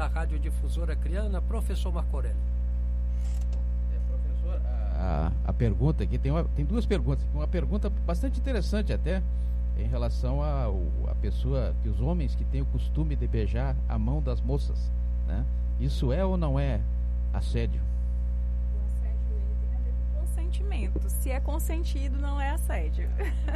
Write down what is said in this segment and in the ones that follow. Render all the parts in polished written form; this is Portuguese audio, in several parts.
da Radiodifusora Criana, professor Marco Aurélio. Professor, a pergunta aqui, tem duas perguntas. Uma pergunta bastante interessante até, em relação a pessoa, que os homens que têm o costume de beijar a mão das moças, né? Isso é ou não é assédio? O assédio, ele tem a ver com consentimento. Se é consentido, não é assédio.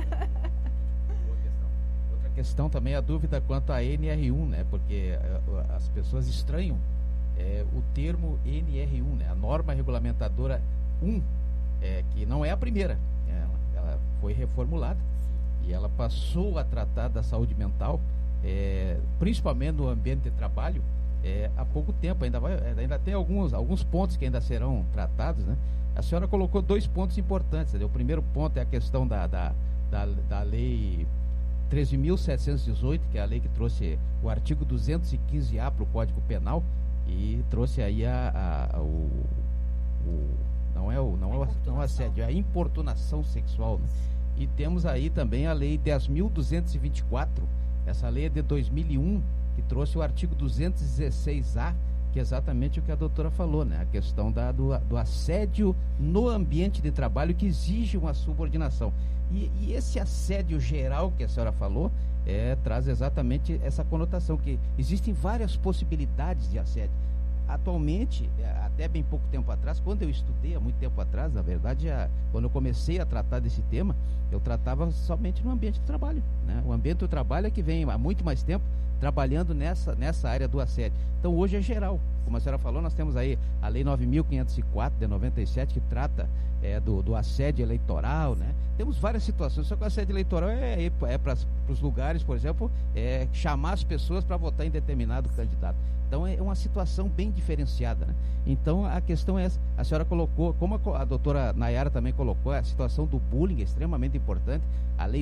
Outra questão também é a dúvida quanto a NR1, né? Porque as pessoas estranham o termo NR1, né? A norma regulamentadora 1, que não é a primeira, ela foi reformulada e ela passou a tratar da saúde mental, principalmente no ambiente de trabalho, há pouco tempo. Ainda tem alguns pontos que ainda serão tratados, né? A senhora colocou 2 pontos importantes, né? O primeiro ponto é a questão da lei 13.718, que é a lei que trouxe o artigo 215A para o Código Penal e trouxe aí não é o assédio, é a importunação sexual, né? E temos aí também a lei 10.224, essa lei é de 2001, que trouxe o artigo 216A, que é exatamente o que a doutora falou, né? A questão do assédio no ambiente de trabalho, que exige uma subordinação. E esse assédio geral que a senhora falou, traz exatamente essa conotação, que existem várias possibilidades de assédio. Atualmente, até bem pouco tempo atrás, quando eu estudei, há muito tempo atrás, na verdade, quando eu comecei a tratar desse tema, eu tratava somente no ambiente do trabalho, né? O ambiente do trabalho é que vem há muito mais tempo trabalhando nessa área do assédio. Então, hoje é geral. Como a senhora falou, nós temos aí a Lei 9.504, de 97, que trata do assédio eleitoral, né? Temos várias situações, só que o assédio eleitoral é para os lugares, por exemplo, chamar as pessoas para votar em determinado candidato. Então, é uma situação bem diferenciada, né? Então, a questão é essa. A senhora colocou, como a doutora Nayara também colocou, a situação do bullying é extremamente importante. A Lei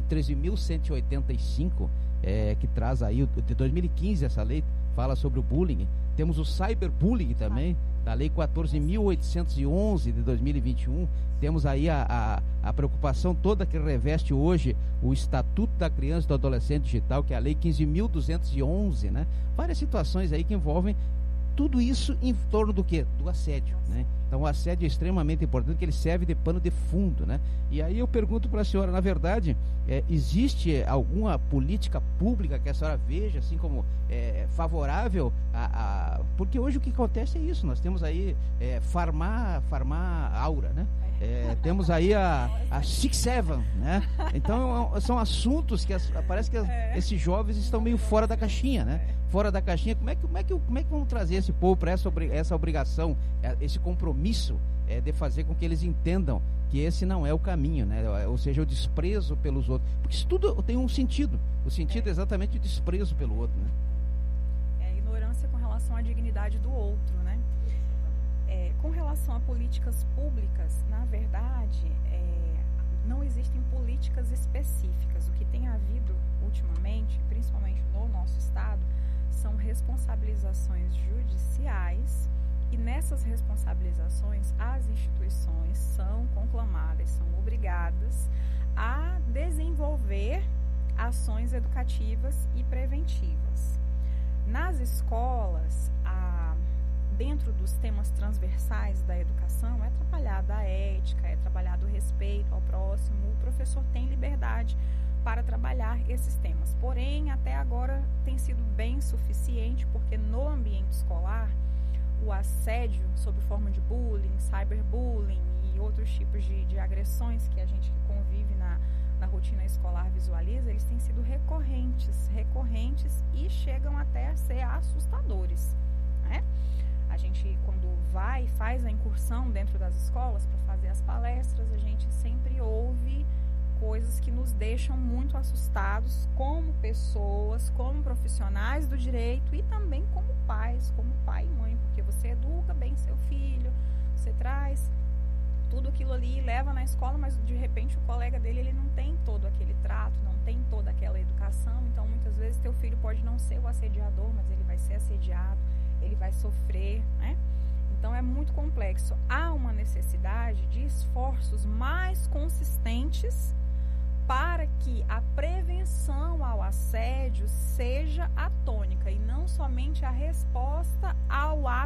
13.185, que traz aí, de 2015, essa lei fala sobre o bullying. Temos o cyberbullying também, da Lei 14.811 de 2021. Temos aí a preocupação toda que reveste hoje o Estatuto da Criança e do Adolescente Digital, que é a Lei 15.211, né? Várias situações aí que envolvem tudo isso em torno do quê? Do assédio, né? Então, o assédio é extremamente importante, porque ele serve de pano de fundo, né? E aí eu pergunto para a senhora, na verdade, existe alguma política pública que a senhora veja, assim, como favorável porque hoje o que acontece é isso, nós temos aí Farmar Aura, né? Temos aí a Six Seven, né? Então, são assuntos que parece que esses jovens estão meio fora da caixinha, né? Fora da caixinha. Como é que vamos trazer esse povo para essa obrigação, esse compromisso de fazer com que eles entendam que esse não é o caminho, né? Ou seja, o desprezo pelos outros. Porque isso tudo tem um sentido. O sentido é exatamente o desprezo pelo outro, né? Ignorância com relação à dignidade do outro, né? Com relação a políticas públicas, na verdade, não existem políticas específicas. O que tem havido ultimamente, principalmente no nosso estado, são responsabilizações judiciais, e nessas responsabilizações as instituições são conclamadas, são obrigadas a desenvolver ações educativas e preventivas. Nas escolas, dentro dos temas transversais da educação, é trabalhada a ética, é trabalhado o respeito ao próximo. O professor tem liberdade para trabalhar esses temas. Porém, até agora tem sido bem suficiente, porque no ambiente escolar, o assédio sob forma de bullying, cyberbullying e outros tipos de agressões que a gente que convive na rotina escolar visualiza, eles têm sido recorrentes e chegam até a ser assustadores, né? A gente, quando faz a incursão dentro das escolas para fazer as palestras, a gente sempre ouve coisas que nos deixam muito assustados como pessoas, como profissionais do direito e também como pais, como pai e mãe, porque você educa bem seu filho, você traz tudo aquilo ali e leva na escola, mas de repente o colega dele, ele não tem todo aquele trato, não tem toda aquela educação. Então muitas vezes teu filho pode não ser o assediador, mas ele vai ser assediado, ele vai sofrer, né? Então é muito complexo. Há uma necessidade de esforços mais consistentes para que a prevenção ao assédio seja a tônica e não somente a resposta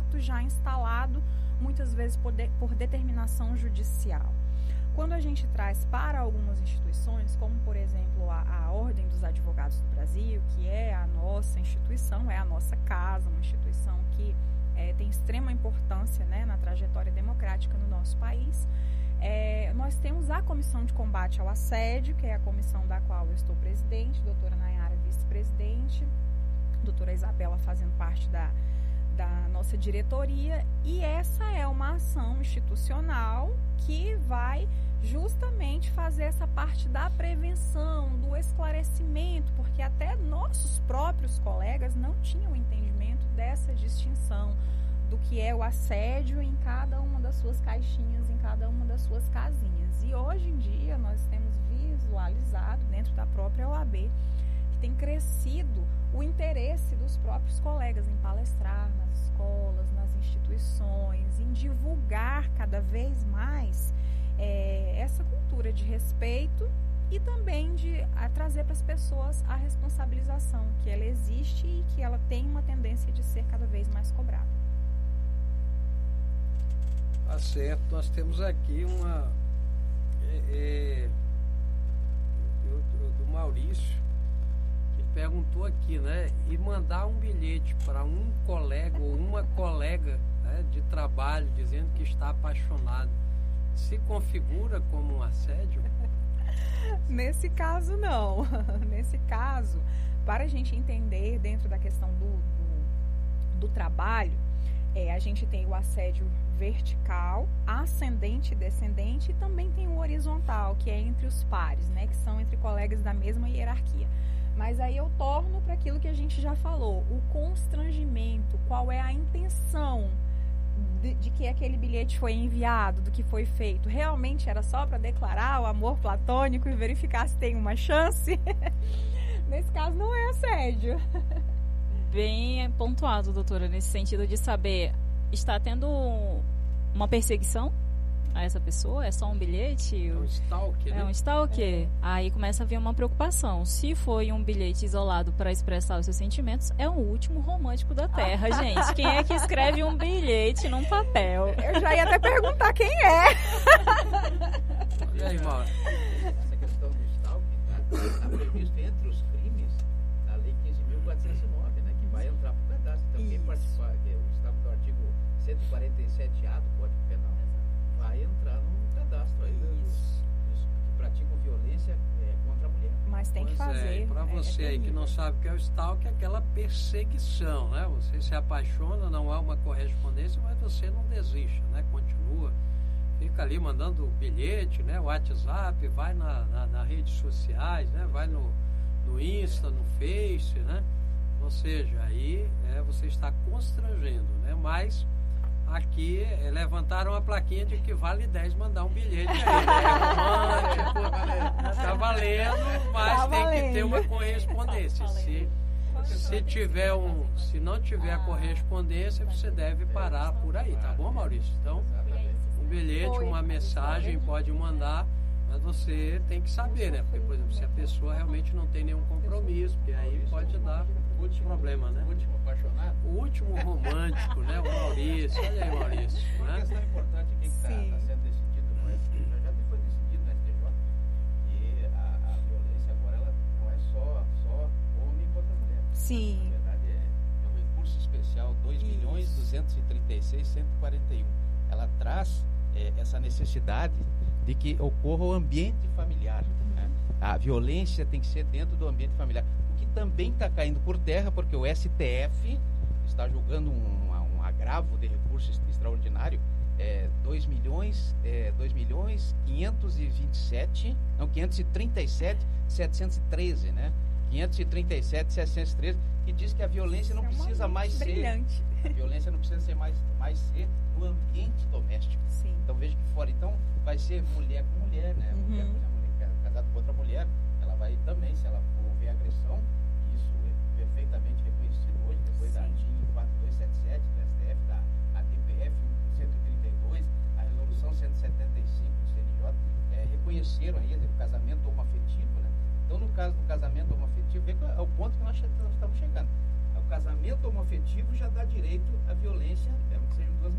fato já instalado, muitas vezes por determinação judicial. Quando a gente traz para algumas instituições, como por exemplo a Ordem dos Advogados do Brasil, que é a nossa instituição, é a nossa casa, uma instituição que tem extrema importância, né, na trajetória democrática no nosso país, nós temos a Comissão de Combate ao Assédio, que é a comissão da qual eu estou presidente, doutora Nayara vice-presidente, doutora Isabela fazendo parte da nossa diretoria, e essa é uma ação institucional que vai justamente fazer essa parte da prevenção, do esclarecimento, porque até nossos próprios colegas não tinham entendimento dessa distinção do que é o assédio em cada uma das suas caixinhas, em cada uma das suas casinhas. E hoje em dia nós temos visualizado dentro da própria OAB que tem crescido o interesse dos próprios colegas em palestrar nas escolas, nas instituições, em divulgar cada vez mais essa cultura de respeito e também de trazer para as pessoas a responsabilização, que ela existe e que ela tem uma tendência de ser cada vez mais cobrada. Tá certo, nós temos aqui uma do Maurício, que perguntou aqui, né, e mandar um bilhete para um colega ou uma colega, né, de trabalho dizendo que está apaixonado, se configura como um assédio? Nesse caso, não. Nesse caso, para a gente entender dentro da questão do trabalho, a gente tem o assédio vertical, ascendente e descendente, e também tem o horizontal, que é entre os pares, né, que são entre colegas da mesma hierarquia. Mas aí eu torno para aquilo que a gente já falou, o constrangimento, qual é a intenção de que aquele bilhete foi enviado, do que foi feito. Realmente era só para declarar o amor platônico e verificar se tem uma chance? Nesse caso não é assédio. Bem pontuado, doutora, nesse sentido de saber, está tendo uma perseguição a essa pessoa? É só um bilhete? É um stalker, né? É um stalker. Aí começa a vir uma preocupação. Se foi um bilhete isolado para expressar os seus sentimentos, é o último romântico da Terra, gente. Quem é que escreve um bilhete num papel? Eu já ia até perguntar quem é. E aí, Mauro? Essa questão do stalking está previsto entre os crimes da Lei 15.409, né, que vai entrar para o cadastro. Então, quem participar, que está no artigo 147A do Código Penal, vai entrar no cadastro aí dos que praticam violência contra a mulher. Mas tem que fazer. Para você aí que não sabe o que é o stalking, é aquela perseguição, né? Você se apaixona, não há uma correspondência, mas você não desiste, né? Continua, fica ali mandando bilhete, né? WhatsApp, vai nas redes sociais, né? Vai no Insta, no Face, né? Ou seja, aí você está constrangendo, né? Mas aqui levantaram a plaquinha de que vale 10 mandar um bilhete aí, né? Tá valendo, mas tem que ter uma correspondência. Se não tiver a correspondência, você deve parar por aí, tá bom, Maurício? Então, um bilhete, uma mensagem pode mandar, mas você tem que saber, né? Porque, por exemplo, se a pessoa realmente não tem nenhum compromisso, porque aí pode dar problema, né? O último apaixonado? O último romântico, né? O Maurício. Olha aí, Maurício. Uma Né? questão importante aqui que está sendo decidido no STJ, já foi decidido no STJ, que a violência agora ela não é só homem contra mulher. Sim. Na verdade é um recurso especial 2.236.141. Ela traz essa necessidade de que ocorra o ambiente familiar. Né? A violência tem que ser dentro do ambiente familiar. O que também está caindo por terra, porque o STF está julgando um agravo de recurso extraordinário, 537.713, né? 537.713, que diz que a violência não precisa mais ser... A violência não precisa ser mais ser no ambiente doméstico. Sim. Então veja que fora. Então vai ser mulher com mulher, né? Mulher casada com outra mulher, ela vai também, se ela for houver agressão, isso é perfeitamente reconhecido hoje, depois da DIN 4277 do STF, da ADPF 132, a resolução 175 do CNJ, reconheceram aí o casamento homoafetivo, né? Então no caso do casamento homoafetivo, é o ponto que nós estamos chegando. O casamento homoafetivo já dá direito à violência,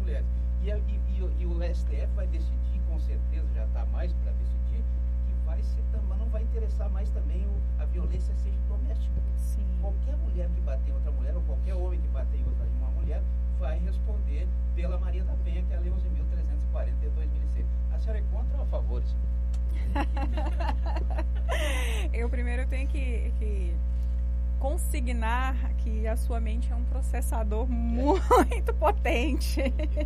mulheres. E o STF vai decidir, com certeza já está mais para decidir, que vai ser, mas não vai interessar mais também a violência seja doméstica. Sim. Qualquer mulher que bater em outra mulher, ou qualquer homem que bater em uma mulher, vai responder pela Maria da Penha, que é a Lei 11.340 de 2006. A senhora é contra ou a favor? Eu primeiro tenho que consignar que a sua mente é um processador muito potente.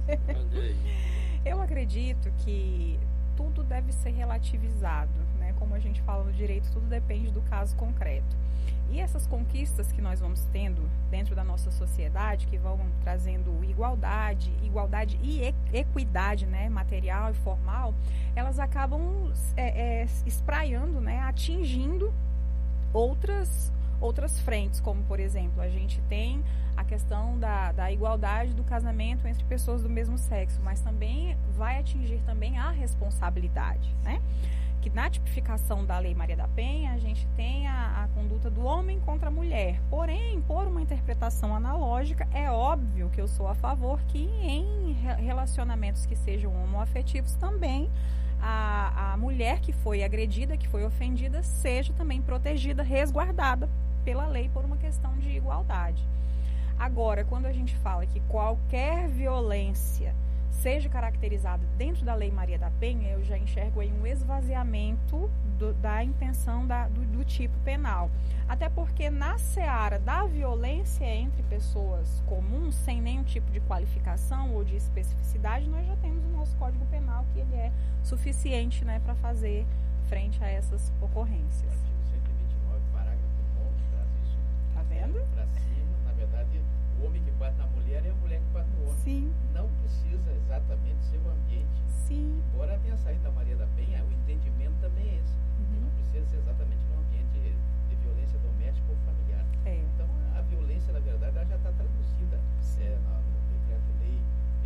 Eu acredito que tudo deve ser relativizado, né? Como a gente fala no direito, tudo depende do caso concreto. E essas conquistas que nós vamos tendo dentro da nossa sociedade, que vão trazendo igualdade e equidade, né, material e formal, elas acabam espraiando, né, atingindo outras frentes, como, por exemplo, a gente tem a questão da igualdade do casamento entre pessoas do mesmo sexo, mas também vai atingir também a responsabilidade, né? Que na tipificação da Lei Maria da Penha, a gente tem a conduta do homem contra a mulher. Porém, por uma interpretação analógica, é óbvio que eu sou a favor que em relacionamentos que sejam homoafetivos também a mulher que foi agredida, que foi ofendida, seja também protegida, resguardada pela lei por uma questão de igualdade. Agora, quando a gente fala que qualquer violência seja caracterizada dentro da Lei Maria da Penha, eu já enxergo aí um esvaziamento da intenção do tipo penal. Até porque na seara da violência entre pessoas comuns, sem nenhum tipo de qualificação ou de especificidade, nós já temos o nosso Código Penal, que ele é suficiente, né, para fazer frente a essas ocorrências. O artigo 129, parágrafo 9, traz isso. Tá vendo? Para cima, na verdade, o homem que bate na mulher é a mulher que bate no homem. Sim. Não precisa exatamente ser o ambiente. Sim. Embora tenha saído da Maria da Penha, o entendimento também é esse. Não precisa ser exatamente no ambiente de violência doméstica ou familiar. Então, a violência, na verdade, ela já está traduzida no Decreto-Lei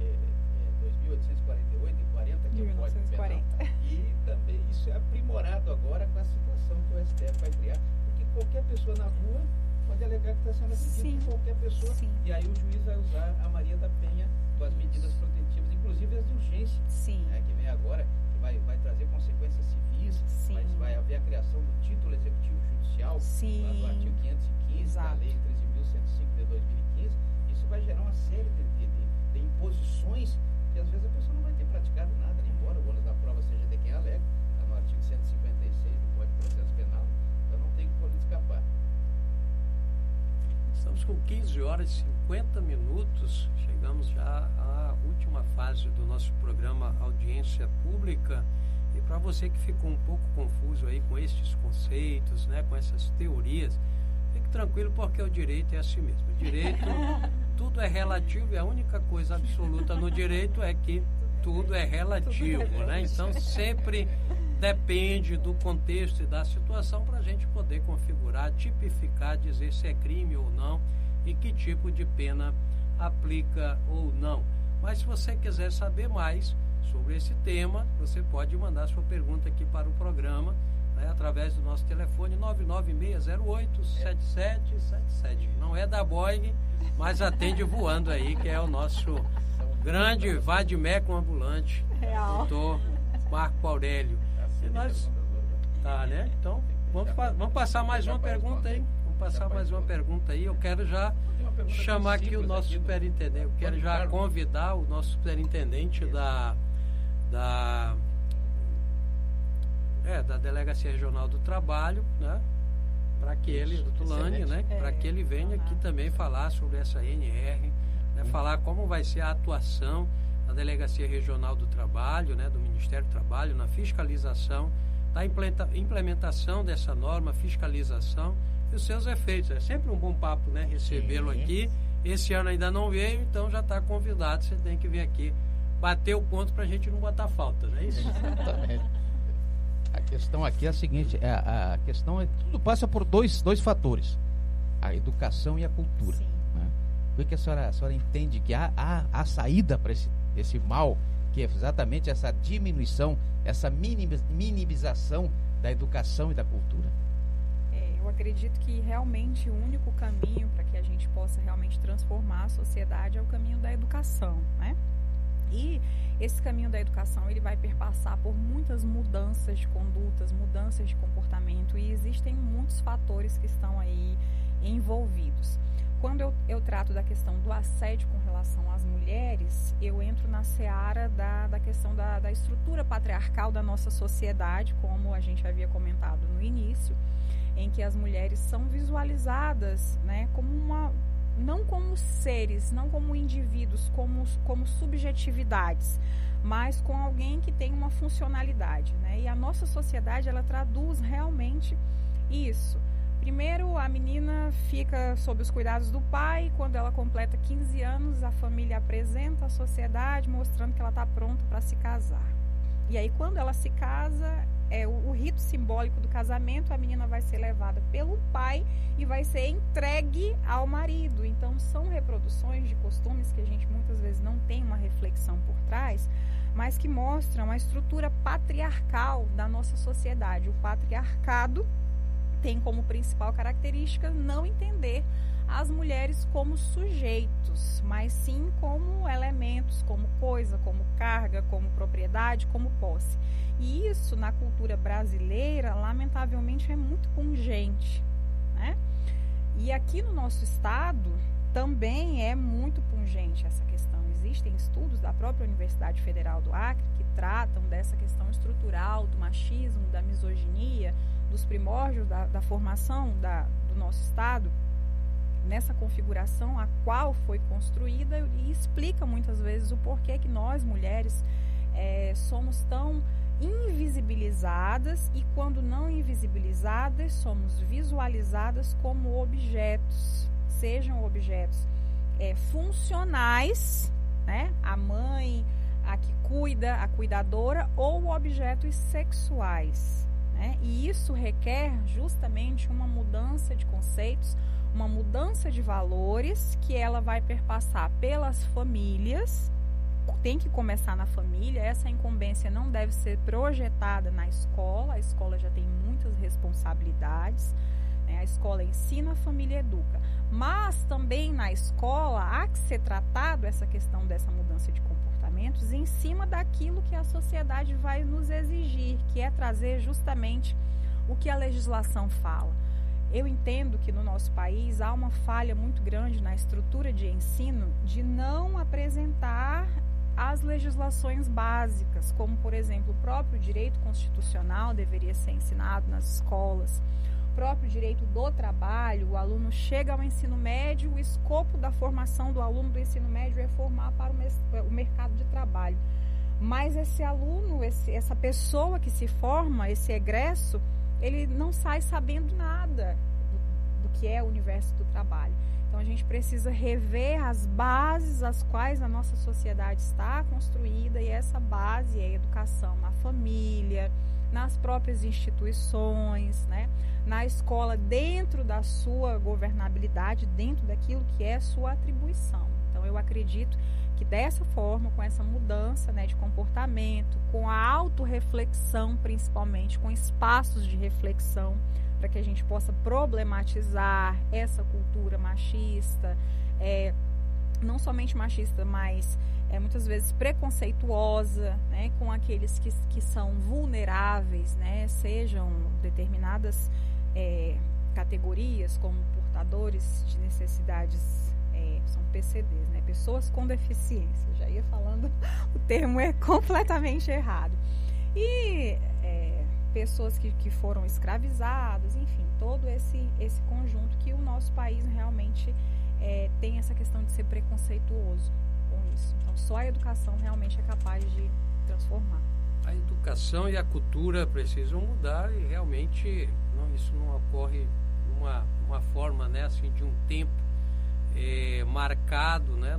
2.848 e 40, que é o Código Penal. E também isso é aprimorado agora com a situação que o STF vai criar, porque qualquer pessoa na rua pode alegar que está sendo agredido por qualquer pessoa. Sim. E aí o juiz vai usar a Maria da Penha com as medidas protetivas, inclusive as de urgência, que vem agora, que vai trazer consequências civis, mas vai haver a criação do título executivo judicial, lá do artigo 515 da Lei 13.105 de 2015. Isso vai gerar uma série de imposições que às vezes a pessoa não vai ter praticado nada, embora o ônus da prova seja de quem alega, está no artigo 156 do Código de Processo Penal, então não tem como escapar. Estamos com 15 horas e 50 minutos, chegamos já à última fase do nosso programa Audiência Pública. E para você que ficou um pouco confuso aí com estes conceitos, né, com essas teorias, fique tranquilo, porque o direito é assim mesmo. O direito, tudo é relativo, e a única coisa absoluta no direito é que tudo é relativo, né? Então sempre depende do contexto e da situação para a gente poder configurar, tipificar, dizer se é crime ou não e que tipo de pena aplica ou não. Mas se você quiser saber mais sobre esse tema, você pode mandar sua pergunta aqui para o programa, né, através do nosso telefone 99608-7777. Não é da Boeing, mas atende voando aí, que é o nosso grande vade-mecum ambulante, doutor Marco Aurélio. E nós, né? Então, vamos passar mais uma pergunta aí. Vamos passar mais uma pergunta aí. Eu quero já chamar aqui o nosso superintendente. Eu quero já convidar o nosso superintendente da Delegacia Regional do Trabalho, né? Para que ele, do Tulane, né? Para que ele venha aqui também falar sobre essa NR, né? Falar como vai ser a atuação da Delegacia Regional do Trabalho, né? Do Ministério do Trabalho, na fiscalização, da implementação dessa norma, fiscalização e os seus efeitos. É sempre um bom papo, né? Recebê-lo aqui. Esse ano ainda não veio, então já está convidado. Você tem que vir aqui bater o ponto para a gente não botar falta, não é isso? Exatamente. A questão aqui é a seguinte, a questão é, tudo passa por dois fatores, a educação e a cultura, né? O que a senhora entende que há saída para esse mal, que é exatamente essa diminuição, essa minimização da educação e da cultura? Eu acredito que realmente o único caminho para que a gente possa realmente transformar a sociedade é o caminho da educação, né? E esse caminho da educação, ele vai perpassar por muitas mudanças de condutas, mudanças de comportamento, e existem muitos fatores que estão aí envolvidos. Quando eu trato da questão do assédio com relação às mulheres, eu entro na seara da questão da estrutura patriarcal da nossa sociedade, como a gente havia comentado no início, em que as mulheres são visualizadas, né, como não como seres, não como indivíduos, como subjetividades, mas com alguém que tem uma funcionalidade, né? E a nossa sociedade, ela traduz realmente isso. Primeiro, a menina fica sob os cuidados do pai. Quando ela completa 15 anos, a família apresenta à sociedade, mostrando que ela está pronta para se casar. E aí, quando ela se casa, o rito simbólico do casamento, a menina vai ser levada pelo pai e vai ser entregue ao marido. Então, são reproduções de costumes que a gente muitas vezes não tem uma reflexão por trás, mas que mostram a estrutura patriarcal da nossa sociedade. O patriarcado tem como principal característica não entender as mulheres como sujeitos, mas sim como elementos, como coisa, como carga, como propriedade, como posse. E isso, na cultura brasileira, lamentavelmente, é muito pungente, né? E aqui no nosso estado também é muito pungente essa questão. Existem estudos da própria Universidade Federal do Acre que tratam dessa questão estrutural, do machismo, da misoginia, dos primórdios da formação do nosso estado, nessa configuração a qual foi construída, e explica muitas vezes o porquê que nós, mulheres, somos tão invisibilizadas, e quando não invisibilizadas, somos visualizadas como objetos, sejam objetos funcionais, né? A mãe, a que cuida, a cuidadora, ou objetos sexuais, né? E isso requer justamente uma mudança de conceitos, uma mudança de valores, que ela vai perpassar pelas famílias. Tem que começar na família. Essa incumbência não deve ser projetada na escola. A escola já tem muitas responsabilidades, né? A escola ensina, a família educa. Mas também na escola há que ser tratado essa questão dessa mudança de comportamentos em cima daquilo que a sociedade vai nos exigir, que é trazer justamente o que a legislação fala. Eu entendo que no nosso país há uma falha muito grande na estrutura de ensino de não apresentar as legislações básicas, como, por exemplo, o próprio direito constitucional deveria ser ensinado nas escolas, o próprio direito do trabalho. O aluno chega ao ensino médio, o escopo da formação do aluno do ensino médio é formar para o mercado de trabalho. Mas esse aluno, essa pessoa que se forma, esse egresso, ele não sai sabendo nada do que é o universo do trabalho. Então, a gente precisa rever as bases às quais a nossa sociedade está construída, e essa base é a educação na família, nas próprias instituições, né? Na escola, dentro da sua governabilidade, dentro daquilo que é sua atribuição. Então, eu acredito que dessa forma, com essa mudança, né, de comportamento, com a autorreflexão, principalmente, com espaços de reflexão, para que a gente possa problematizar essa cultura machista, não somente machista, mas muitas vezes preconceituosa, né, com aqueles que são vulneráveis, né, sejam determinadas categorias, como portadores de necessidades, são PCDs, né, pessoas com deficiência. Já ia falando, o termo é completamente errado. E pessoas que foram escravizadas, enfim, todo esse conjunto que o nosso país realmente tem essa questão de ser preconceituoso com isso. Então, só a educação realmente é capaz de transformar. A educação e a cultura precisam mudar, e realmente isso não ocorre de uma forma, né, assim, de um tempo marcado, né,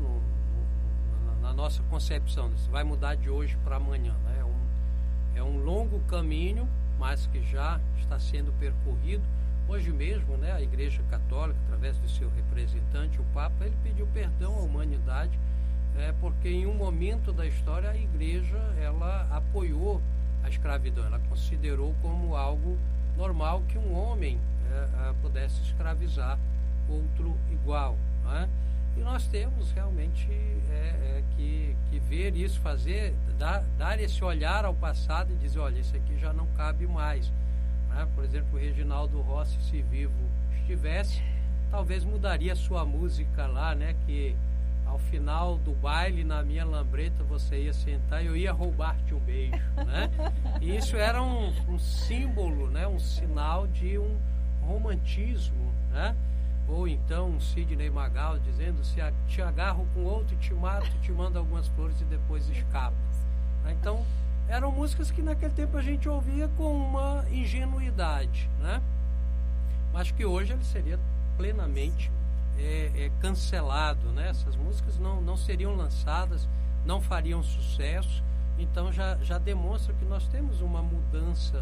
na nossa concepção. Isso vai mudar de hoje para amanhã, né? É um longo caminho, mas que já está sendo percorrido. Hoje mesmo, né, a Igreja Católica, através do seu representante, o Papa, ele pediu perdão à humanidade, porque em um momento da história a Igreja, ela apoiou a escravidão, ela considerou como algo normal que um homem pudesse escravizar outro igual, né? E nós temos realmente que ver isso, dar esse olhar ao passado e dizer, olha, isso aqui já não cabe mais. Né? Por exemplo, o Reginaldo Rossi, se vivo estivesse, talvez mudaria a sua música lá, né? Que ao final do baile, na minha lambreta, você ia sentar e eu ia roubar-te um beijo, né? E isso era um símbolo, né? Um sinal de um romantismo, né? Ou então um Sidney Magal dizendo, se te agarro com outro, te mato, te mando algumas flores e depois escapo. Então, eram músicas que naquele tempo a gente ouvia com uma ingenuidade, né? Mas que hoje ele seria plenamente cancelado, né? Essas músicas não seriam lançadas, não fariam sucesso. Então já demonstra que nós temos uma mudança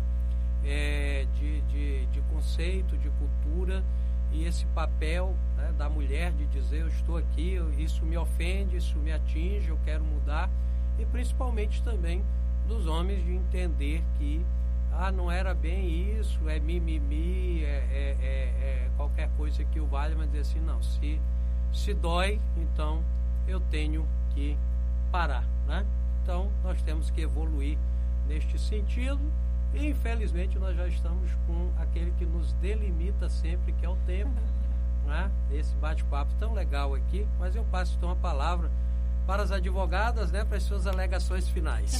de conceito, de cultura, e esse papel, né, da mulher de dizer, eu estou aqui, isso me ofende, isso me atinge, eu quero mudar, e principalmente também dos homens de entender que não era bem isso, é mimimi, qualquer coisa que o valha, mas dizer assim, não, se dói, então eu tenho que parar, né? Então nós temos que evoluir neste sentido, e infelizmente nós já estamos com aquele que nos delimita sempre, que é o tempo, né? Esse bate-papo tão legal aqui, mas eu passo então a palavra para as advogadas, né, para as suas alegações finais.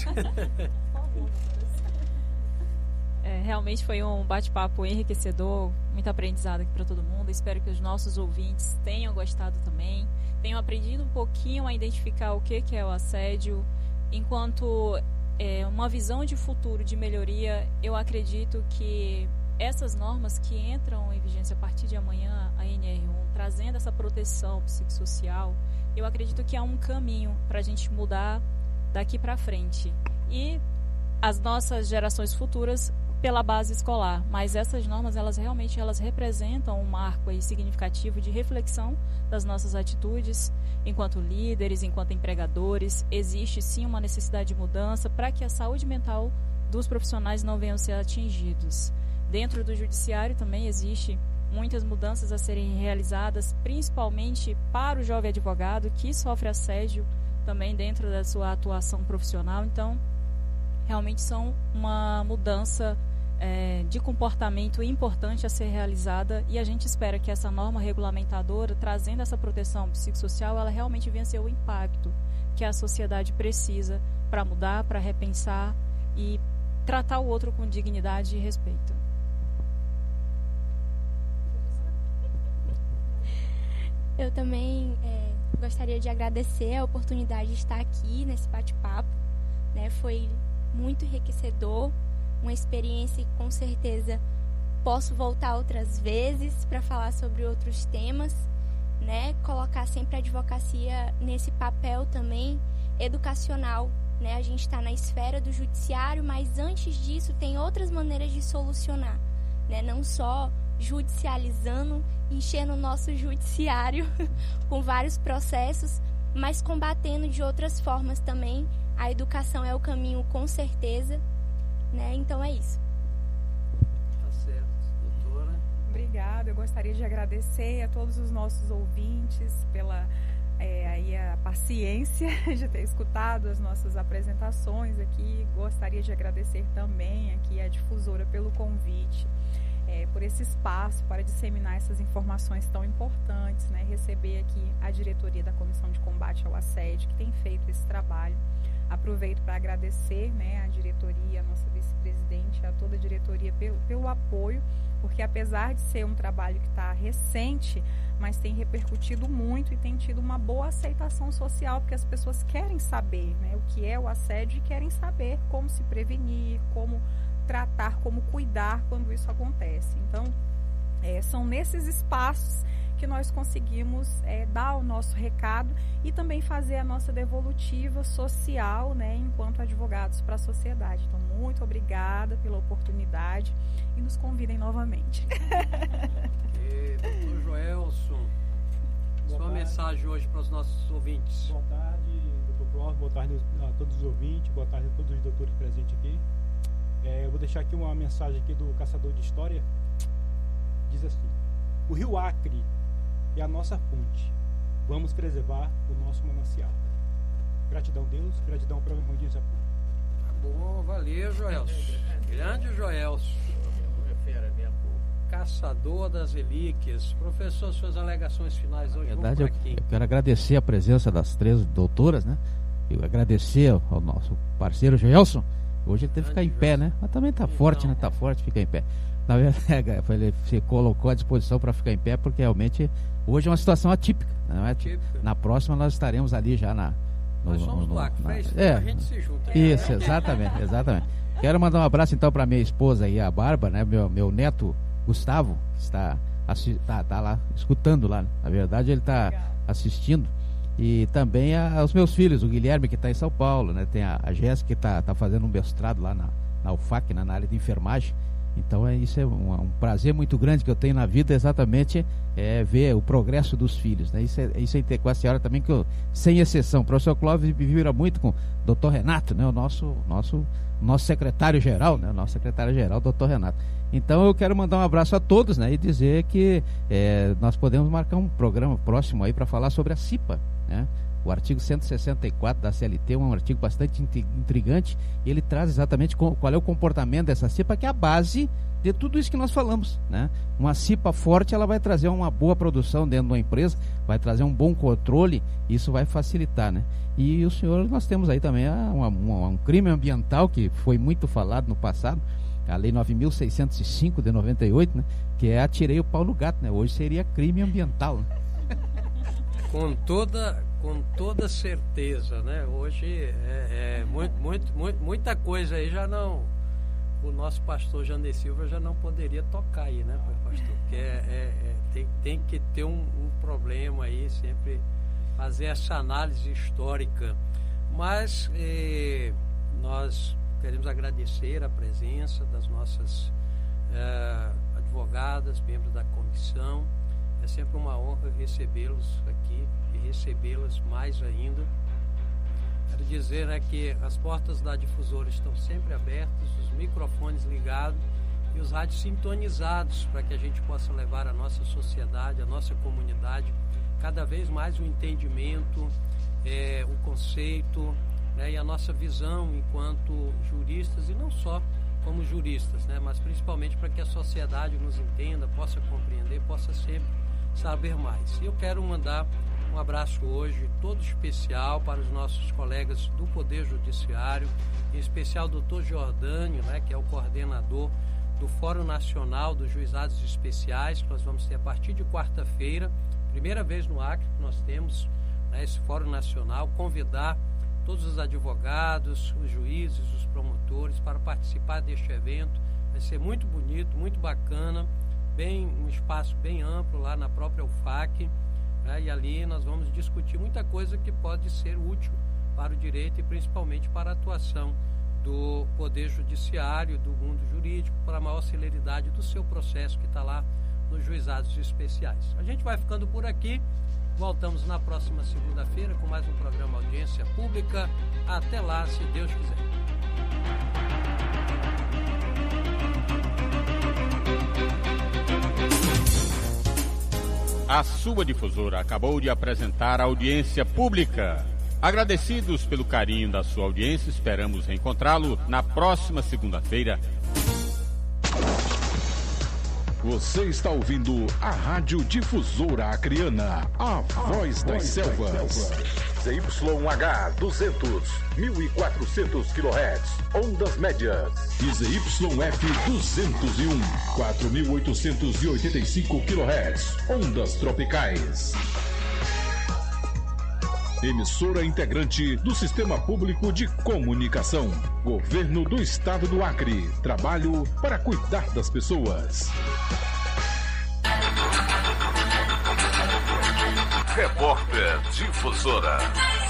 Realmente foi um bate-papo enriquecedor, muito aprendizado aqui para todo mundo. Espero que os nossos ouvintes tenham gostado também, tenham aprendido um pouquinho a identificar o que é o assédio. Enquanto uma visão de futuro, de melhoria, eu acredito que essas normas que entram em vigência a partir de amanhã, a NR1, trazendo essa proteção psicossocial, eu acredito que há um caminho para a gente mudar daqui para frente. E as nossas gerações futuras pela base escolar, mas essas normas, elas representam um marco aí significativo de reflexão das nossas atitudes enquanto líderes, enquanto empregadores. Existe sim uma necessidade de mudança para que a saúde mental dos profissionais não venham a ser atingidos. Dentro do judiciário também existe muitas mudanças a serem realizadas, principalmente para o jovem advogado que sofre assédio também dentro da sua atuação profissional. Então, realmente são uma mudança de comportamento importante a ser realizada, e a gente espera que essa norma regulamentadora, trazendo essa proteção psicossocial, ela realmente venha a ser o impacto que a sociedade precisa para mudar, para repensar e tratar o outro com dignidade e respeito. Eu também gostaria de agradecer a oportunidade de estar aqui nesse bate-papo, né? Foi muito enriquecedor, uma experiência que com certeza posso voltar outras vezes para falar sobre outros temas, né? Colocar sempre a advocacia nesse papel também educacional, né? A gente está na esfera do judiciário, mas antes disso tem outras maneiras de solucionar, né? Não só judicializando, enchendo o nosso judiciário com vários processos, mas combatendo de outras formas também. A educação é o caminho, com certeza, né? Então é isso. Tá certo, doutora. Obrigada. Eu gostaria de agradecer a todos os nossos ouvintes pela a paciência de ter escutado as nossas apresentações aqui. Gostaria de agradecer também aqui a difusora pelo convite, por esse espaço para disseminar essas informações tão importantes, né? Receber aqui a diretoria da Comissão de Combate ao Assédio, que tem feito esse trabalho. Aproveito para agradecer, né, a diretoria, a nossa vice-presidente, a toda a diretoria pelo apoio, porque apesar de ser um trabalho que está recente, mas tem repercutido muito e tem tido uma boa aceitação social, porque as pessoas querem saber, né, o que é o assédio e querem saber como se prevenir, como tratar, como cuidar quando isso acontece. Então, são nesses espaços que nós conseguimos dar o nosso recado e também fazer a nossa devolutiva social, né, enquanto advogados para a sociedade. Então, muito obrigada pela oportunidade e nos convidem novamente. Doutor Joelson, sua mensagem hoje para os nossos ouvintes. Boa tarde, doutor Cláudio, boa tarde a todos os ouvintes, boa tarde a todos os doutores presentes aqui. Eu vou deixar aqui uma mensagem aqui do Caçador de História. Diz assim: o rio Acre é a nossa fonte. Vamos preservar o nosso manancial. Gratidão. Gratidão, Deus. Gratidão para a audiência pública. Tá bom, valeu, Joelson. Grande Joelson. Caçador das relíquias. Professor, suas alegações finais hoje. Na verdade, eu quero agradecer a presença das 3 doutoras, né? Eu agradecer ao nosso parceiro Joelson. Hoje ele teve que ficar em pé, né? Mas também tá forte, né? Tá forte, fica em pé. Na verdade, ele se colocou à disposição para ficar em pé, porque realmente hoje é uma situação atípica, não é? Atípica. Na próxima nós estaremos ali já nós somos do Acre, a gente se junta. Isso, exatamente. Quero mandar um abraço então para minha esposa aí, a Bárbara, né? Meu neto Gustavo, que está lá escutando lá, né? Na verdade ele está assistindo. E também aos meus filhos, o Guilherme, que está em São Paulo, né? Tem a Jéssica, que está fazendo um mestrado lá na UFAC, na área de enfermagem. Então isso é um prazer muito grande que eu tenho na vida, exatamente ver o progresso dos filhos, né? Isso é com a senhora também, que eu, sem exceção, o professor Clóvis me vibra muito com o Dr. Renato, né? O nosso secretário-geral, né? O nosso secretário-geral, Dr. Renato. Então eu quero mandar um abraço a todos, né? E dizer que nós podemos marcar um programa próximo aí para falar sobre a CIPA, né? O artigo 164 da CLT é um artigo bastante intrigante. Ele traz exatamente qual é o comportamento dessa CIPA, que é a base de tudo isso que nós falamos, né? Uma CIPA forte, ela vai trazer uma boa produção dentro de uma empresa, vai trazer um bom controle, isso vai facilitar, né? E o senhor, nós temos aí também um crime ambiental que foi muito falado no passado, a Lei 9.605 de 98, né? Que é atirei o pau no gato, né? Hoje seria crime ambiental, né? Com toda certeza, né? Hoje muita coisa aí já não, o nosso pastor Jander Silva já não poderia tocar aí, né, pastor? Porque tem que ter um problema aí, sempre fazer essa análise histórica. Mas nós queremos agradecer a presença das nossas advogadas, membros da comissão. É sempre uma honra recebê-los aqui e recebê-las mais ainda. Quero dizer, né, que as portas da difusora estão sempre abertas, os microfones ligados e os rádios sintonizados para que a gente possa levar à nossa sociedade, à nossa comunidade, cada vez mais o entendimento, o conceito, né, e a nossa visão enquanto juristas, e não só como juristas, né, mas principalmente para que a sociedade nos entenda, possa compreender, possa sempre saber mais. E eu quero mandar um abraço hoje todo especial para os nossos colegas do Poder Judiciário, em especial o doutor Jordânio, né, que é o coordenador do Fórum Nacional dos Juizados Especiais, que nós vamos ter a partir de quarta-feira, primeira vez no Acre que nós temos, né, esse Fórum Nacional, convidar todos os advogados, os juízes, os promotores para participar deste evento. Vai ser muito bonito, muito bacana, um espaço bem amplo lá na própria UFAC, né? E ali nós vamos discutir muita coisa que pode ser útil para o direito e principalmente para a atuação do Poder Judiciário, do mundo jurídico, para a maior celeridade do seu processo que está lá nos juizados especiais. A gente vai ficando por aqui, voltamos na próxima segunda-feira com mais um programa Audiência Pública. Até lá, se Deus quiser. A sua difusora acabou de apresentar a Audiência Pública. Agradecidos pelo carinho da sua audiência, esperamos reencontrá-lo na próxima segunda-feira. Você está ouvindo a Rádio Difusora Acreana, a voz das selvas. ZYH 200, 1400 kHz, ondas médias. E ZYF 201, 4885 kHz, ondas tropicais. Emissora integrante do Sistema Público de Comunicação. Governo do Estado do Acre. Trabalho para cuidar das pessoas. Repórter Difusora.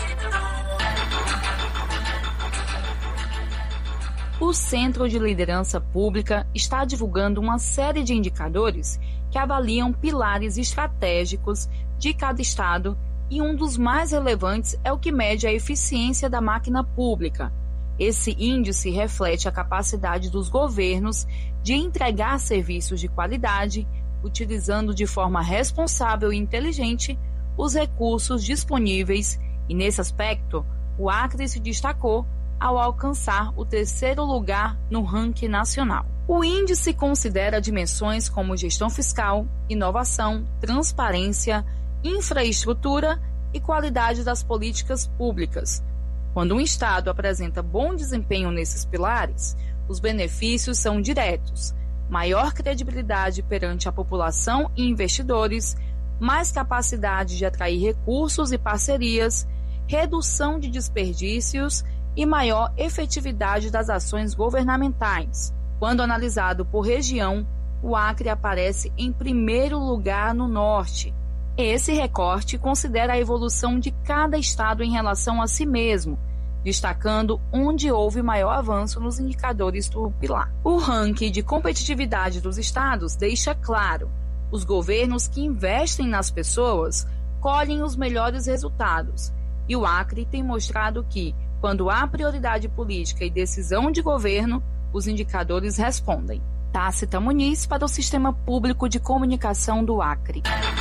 O Centro de Liderança Pública está divulgando uma série de indicadores que avaliam pilares estratégicos de cada estado, e um dos mais relevantes é o que mede a eficiência da máquina pública. Esse índice reflete a capacidade dos governos de entregar serviços de qualidade, utilizando de forma responsável e inteligente os recursos disponíveis, e nesse aspecto, o Acre se destacou ao alcançar o 3º lugar no ranking nacional. O índice considera dimensões como gestão fiscal, inovação, transparência, infraestrutura e qualidade das políticas públicas. Quando um Estado apresenta bom desempenho nesses pilares, os benefícios são diretos: maior credibilidade perante a população e investidores, mais capacidade de atrair recursos e parcerias, redução de desperdícios e maior efetividade das ações governamentais. Quando analisado por região, o Acre aparece em primeiro lugar no norte. Esse recorte considera a evolução de cada estado em relação a si mesmo, destacando onde houve maior avanço nos indicadores do pilar. O ranking de competitividade dos estados deixa claro: os governos que investem nas pessoas colhem os melhores resultados. E o Acre tem mostrado que, quando há prioridade política e decisão de governo, os indicadores respondem. Tácita Muniz para o Sistema Público de Comunicação do Acre.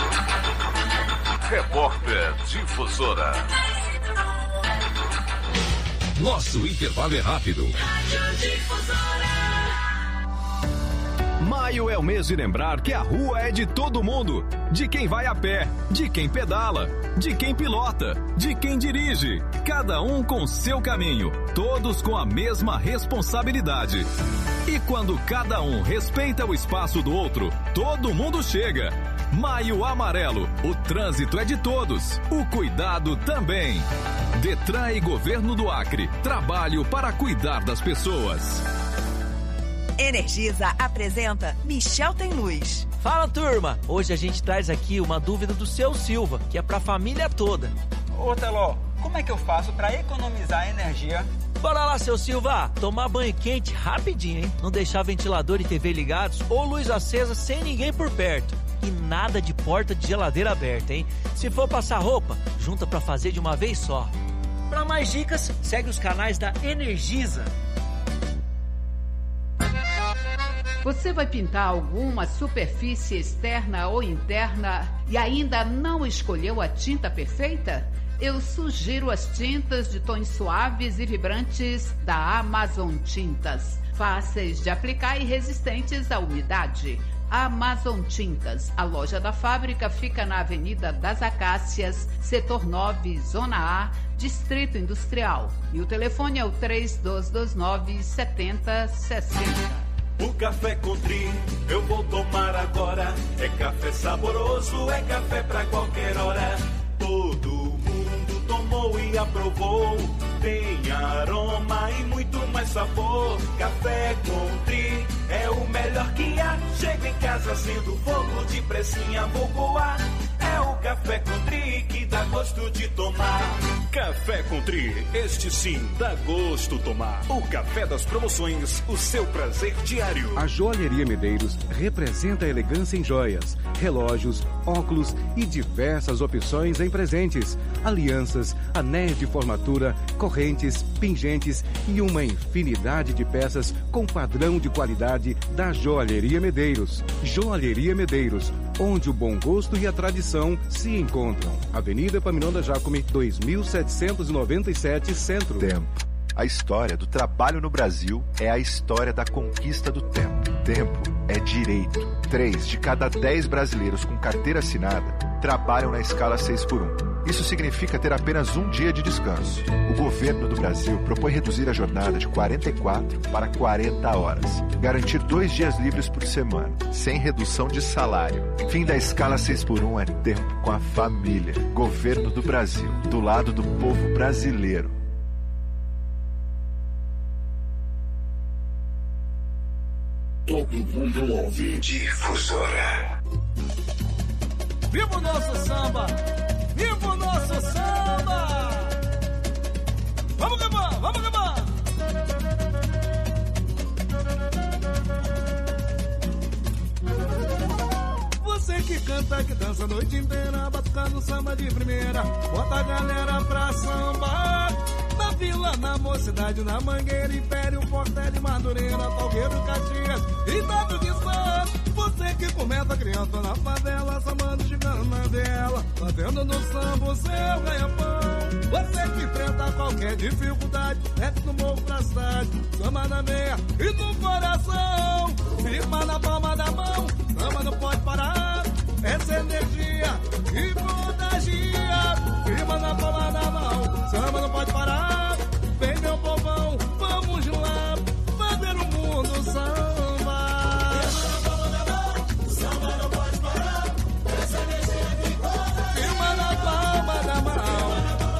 Repórter Difusora. Nosso intervalo é rápido. Maio é o mês de lembrar que a rua é de todo mundo. De quem vai a pé, de quem pedala, de quem pilota, de quem dirige. Cada um com seu caminho, todos com a mesma responsabilidade. E quando cada um respeita o espaço do outro, todo mundo chega. Maio Amarelo, o trânsito é de todos, o cuidado também. Detran e Governo do Acre, trabalho para cuidar das pessoas. Energisa apresenta Michel Tem Luz. Fala, turma! Hoje a gente traz aqui uma dúvida do seu Silva, que é pra família toda. Ô, Teló, como é que eu faço pra economizar energia? Bora lá, seu Silva! Tomar banho quente rapidinho, hein? Não deixar ventilador e TV ligados ou luz acesa sem ninguém por perto. E nada de porta de geladeira aberta, hein? Se for passar roupa, junta pra fazer de uma vez só. Pra mais dicas, segue os canais da Energisa. Você vai pintar alguma superfície externa ou interna e ainda não escolheu a tinta perfeita? Eu sugiro as tintas de tons suaves e vibrantes da Amazon Tintas. Fáceis de aplicar e resistentes à umidade. Amazon Tintas. A loja da fábrica fica na Avenida das Acácias, Setor 9, Zona A, Distrito Industrial. E o telefone é o 3229-7060. O café Contri eu vou tomar agora. É café saboroso, é café pra qualquer hora. Todo mundo tomou e aprovou. Tem aroma e muito mais sabor. Café Contri é o melhor que há. Chego em casa sendo fogo, de pressinha vou coar. É o café Contri que dá gosto de tomar. Café Contri, este sim dá gosto tomar. O café das promoções, o seu prazer diário. A Joalheria Medeiros representa a elegância em joias, relógios, óculos e diversas opções em presentes, alianças, anéis de formatura, correntes, pingentes e uma infinidade de peças com padrão de qualidade da Joalheria Medeiros. Joalheria Medeiros, onde o bom gosto e a tradição se encontram. Avenida Epaminondas Jácome, 2797, Centro. Tempo. A história do trabalho no Brasil é a história da conquista do tempo. Tempo é direito. 3 de cada 10 brasileiros com carteira assinada trabalham na escala 6x1. Isso significa ter apenas um dia de descanso. O governo do Brasil propõe reduzir a jornada de 44 para 40 horas. Garantir 2 dias livres por semana, sem redução de salário. Fim da escala 6x1 é tempo com a família. Governo do Brasil, do lado do povo brasileiro. Todo mundo ouve Difusora. Viva o nosso samba! Viva o nosso samba! Vamos acabar, vamos acabar! Você que canta, que dança a noite inteira, batucando samba de primeira, bota a galera pra sambar. Na Vila, na Mocidade, na Mangueira, Império, Portela, Madureira, Salgueiro, Caxias e tanto que só. Você que começa criança na favela, sambando, chegando na vela, batendo no samba o seu ganha-pão. Você que enfrenta qualquer dificuldade, desce no morro pra cidade, samba na meia e no coração. Firma na palma da mão, samba não pode parar. Essa energia e contagia. Firma na palma da mão, samba não pode parar. Vem meu povão, vamos lá, fazer o mundo samba. Firma na palma da mão, samba não pode parar. Essa energia que contagia. Firma na palma da mão.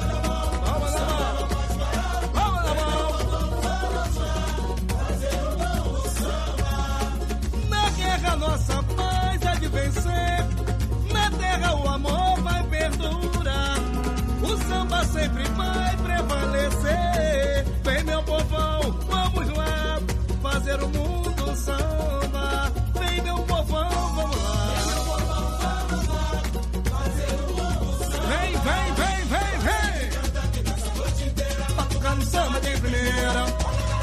Nossa paz é de vencer. Na terra o amor vai perdurar. O samba sempre vai prevalecer. Vem meu povão, vamos lá, fazer o mundo samba. Vem meu povão, vamos lá. Vem, vem, vem, vem, vem. Batucando samba de primeira.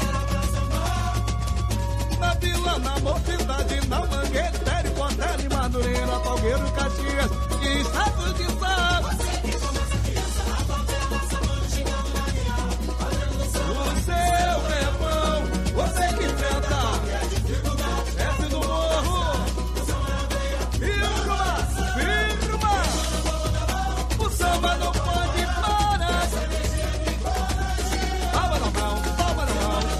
Na Vila, na Mocidade, na Mangueira, Tério, Portela e Madureira, Palgueiro, Caxias e Estado de Sá. O seu irmão, você que enfrenta, desce do morro. Firma, firma. O samba não pode parar. Palma na mão, palma na mão.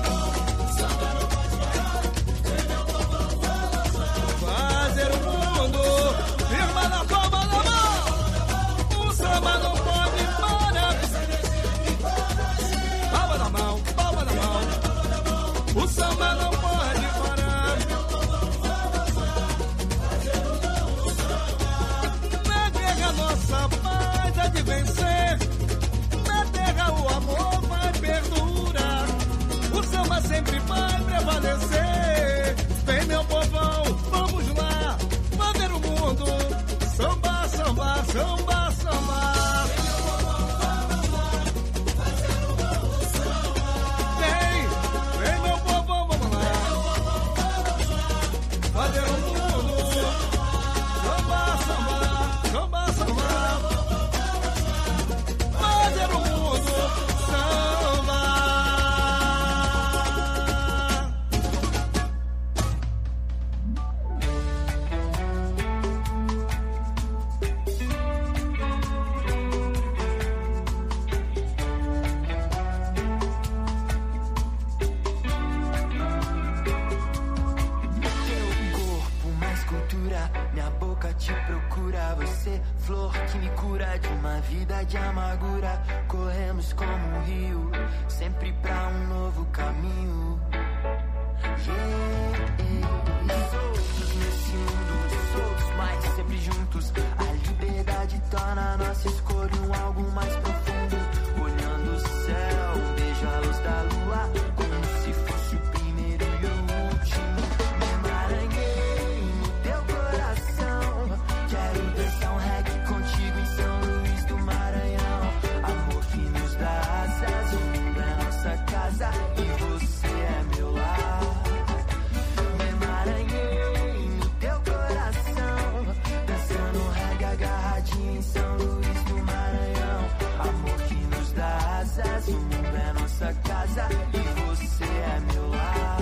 Firma na palma da mão, o samba não pode parar. Palma na mão, palma na mão, o samba não pode parar. Na guerra nossa paz é de vencer. Na terra o amor vai perdurar. O samba sempre vai prevalecer. Vem meu povão, vamos lá, fazer o mundo samba, samba, samba, samba. Vem, vem meu povão, vamos lá, fazer o mundo samba, samba, samba, samba. Fazer o mundo samba. Minha boca te procura, você, flor que me cura de uma vida de amargura. Corremos como um rio, sempre pra um novo caminho. Soltos nesse mundo, soltos, mas sempre juntos. A liberdade torna a nossa escolha algo mais profundo. Olhando o céu, vejo a luz da lua, como se fosse o primeiro e o último. Me emaranhei no teu coração. Quero dançar um reggae contigo em São Luís do Maranhão. Amor que nos dá asas, o mundo é nossa casa e você é meu lar. Me emaranhei no teu coração, dançando reggae agarradinho em São Luís do Maranhão. Amor que nos dá asas, o mundo é nossa casa e você é meu lar.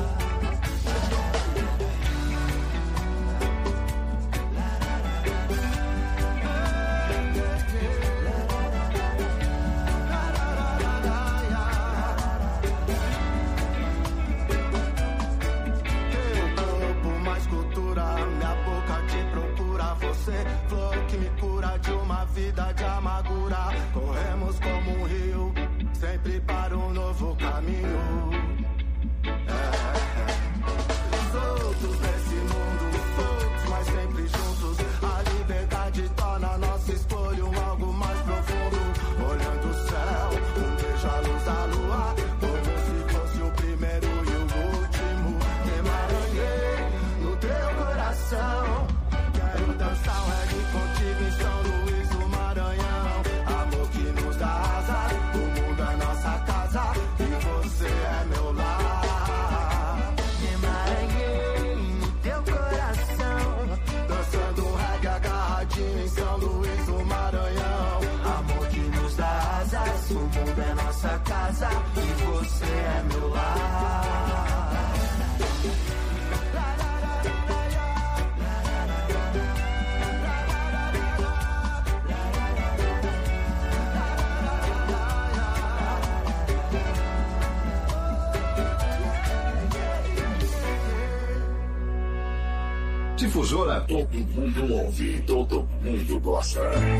Você, flor que me cura de uma vida de amargura. Corremos como um rio, sempre para um novo caminho. Soltos casa e você é meu lar. Difusora, todo mundo ouve, todo mundo gosta.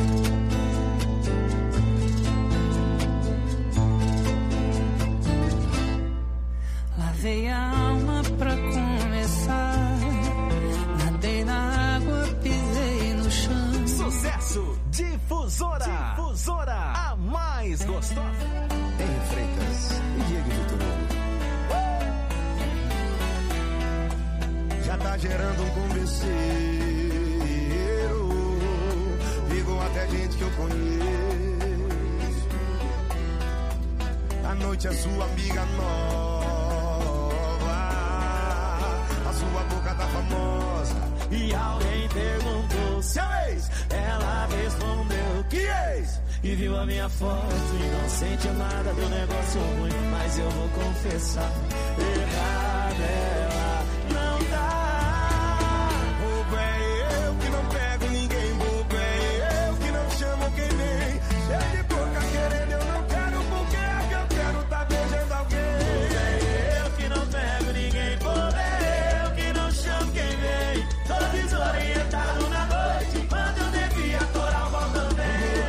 Lavei a alma pra começar, nadei na água, pisei no chão. Sucesso! Difusora! Difusora! A mais gostosa! Henry Freitas e Diego Vitor Hugo. Já tá gerando um converseiro, ligou até gente que eu conheço. A noite é sua amiga nova, a sua boca tá famosa. E alguém perguntou se é ex, ela respondeu que ex. E viu a minha foto e não sentiu nada do negócio ruim. Mas eu vou confessar, errada ela não tá. Bobo é eu que não pego ninguém, bobo é eu que não chamo quem vem. Cheio de boca querendo, eu não quero porque é que eu quero tá beijando alguém. Bobo é eu que não pego ninguém, bobo é eu que não chamo quem vem. Tô desorientado na noite, quando eu devia atorar o balcão também.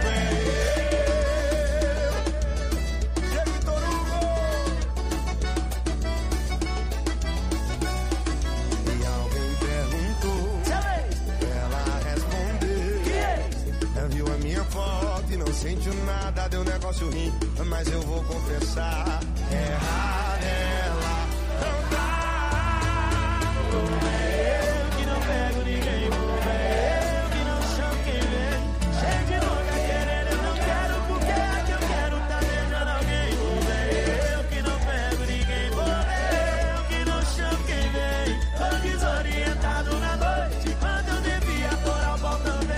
Não sentiu nada, deu negócio ruim, mas eu vou confessar, errada ela não dá. Bobo é eu que não pego ninguém, bobo é eu que não chamo quem vem. Cheio de boca querendo, eu não quero porque é que eu quero tá beijando alguém. Bobo é eu que não pego ninguém, bobo é eu que não chamo quem vem. Tô desorientado na noite, quando eu devia atorar o pau também.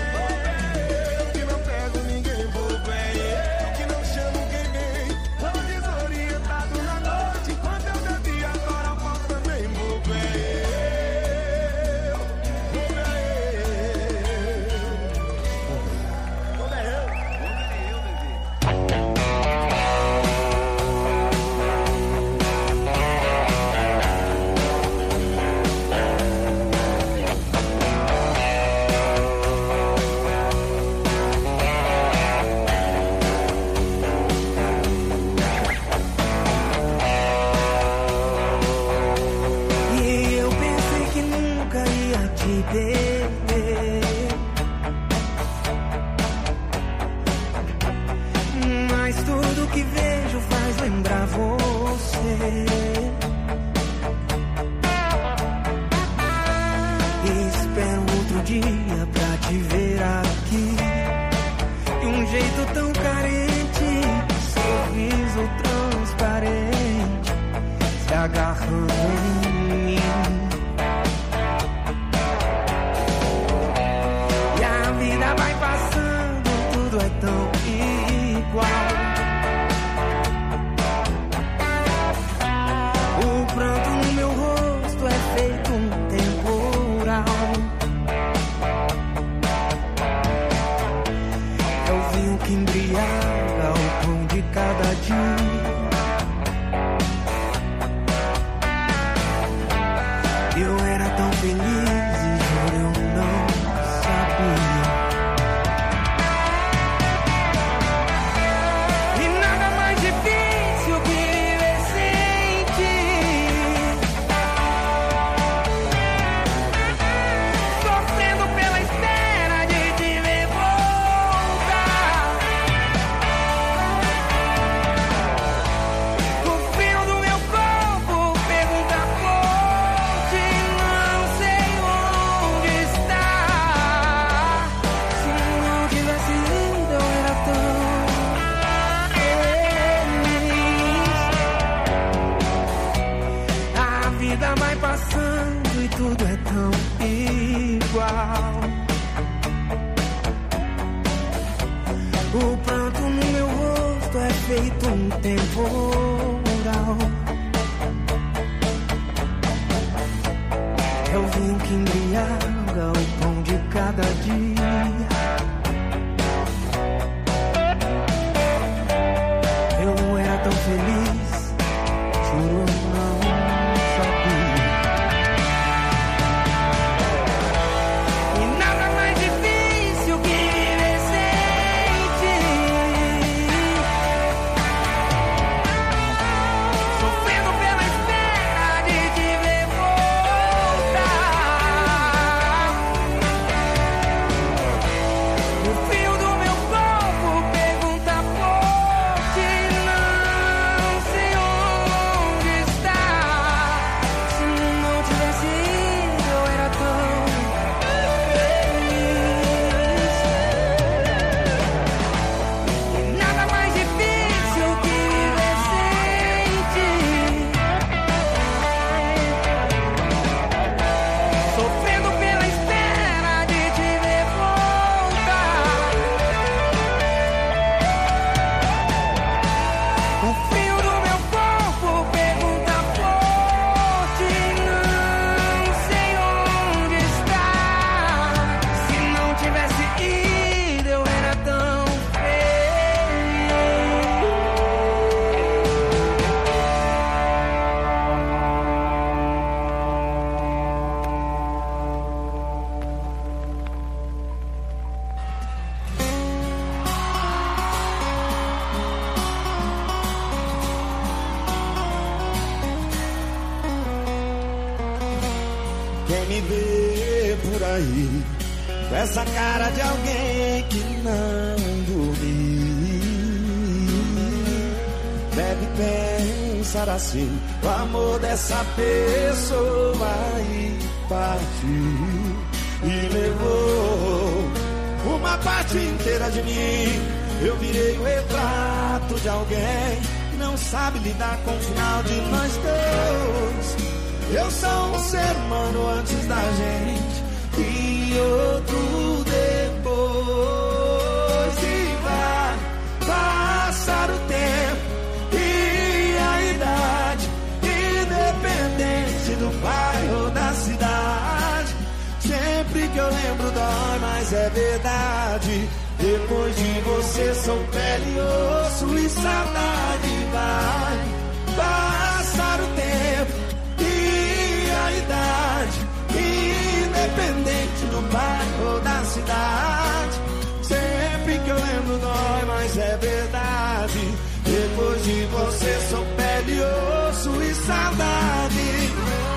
Mas tudo que vejo faz lembrar você. E espero outro dia pra te ver aqui, de um jeito tão carente, sorriso transparente, se agarrando em mim. E a vida vai passando, tudo é tão igual. O pranto no meu rosto é feito um temporal. É o vinho que embriaga o pão de cada dia. Eu era tão feliz e juro eu não sabia. E nada mais difícil que viver sem ti. Sofrendo pela espera de te ver voltar. O frio do meu corpo pergunta por ti. Não sei onde está. Se não tivesse ido eu era tão feliz. A vida vai passando e tudo é tão igual. O pranto no meu rosto é feito um temporal. feliz, juro não sabia. E nada mais difícil que viver sem ti, sofrendo pela espera de te ver voltar. O fio do meu corpo pergunta por ti, não sei onde está. Se não tivesse ido, eu era tão feliz. E nada mais difícil que viver sem ti, sofrendo pela espera de te ver voltar. O fio do meu corpo pergunta por ti, não sei onde está. Se não tivesse ido, eu era tão Quem me vê por aí com essa cara de alguém que não dormiu, deve pensar assim: o amor dessa pessoa aí partiu e levou uma parte inteira de mim. Eu virei o retrato de alguém que não sabe lidar com o final de nós dois. Eu sou um ser humano antes da gente e outro depois. E vai passar o tempo e a idade, independente do bairro, da cidade. Sempre que eu lembro dói, mas é verdade. Depois de você sou pele e osso e saudade. Vai passar o tempo e a idade, independente do bairro ou da cidade. Sempre que eu lembro dói, mas é verdade. Depois de você sou pele, osso e saudade.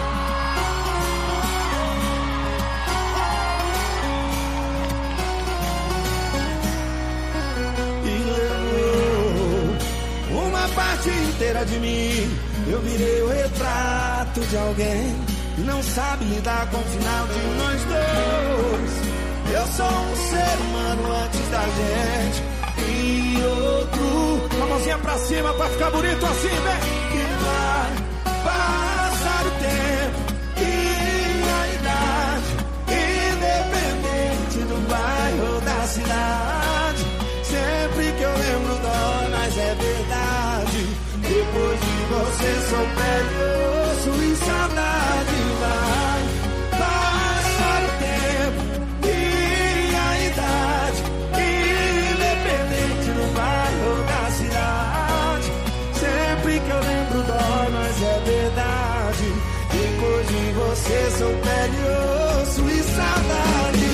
E levou uma parte inteira de mim. Eu virei o retrato de alguém que não sabe lidar com o final de nós dois. Eu sou um ser humano antes da gente e outro. Uma mãozinha pra cima pra ficar bonito assim, né? E vai passar o tempo e a idade, independente do bairro ou da cidade. Sempre que eu lembro dói, mas é verdade. Depois de você sou pele, osso e saudade. Vai passar o tempo e a idade, independente do bairro ou da cidade. Sempre que eu lembro dói, mas é verdade. Depois de você sou pele, osso e saudade.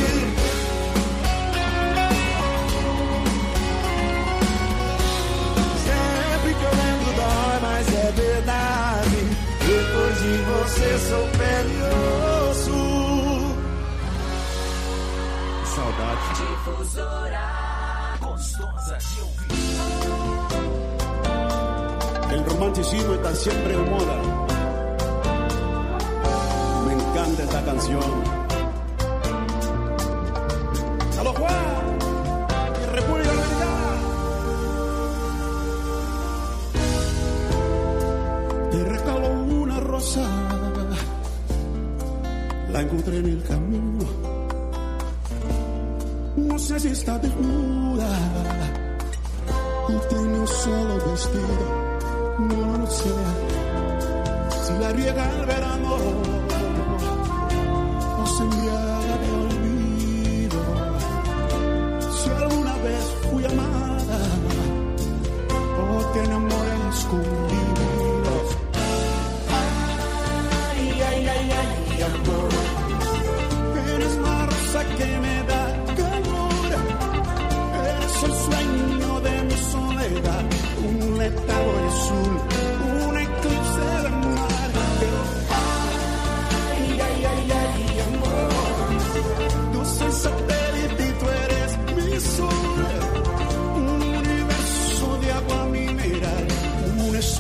Mas é verdade, depois de você sou pele e osso. Saudade. Difusora gostosa de ouvir. El romanticismo está siempre en moda. Me encanta esta canción. ¡Salud, Juan! República Dominicana. Te regalo una rosa, la encontré en el camino. No sé si está desnuda o tiene un solo vestido. No lo sé. Si la riega el verano o se embriaga de olvido. Si alguna vez fui amada o te enamoras con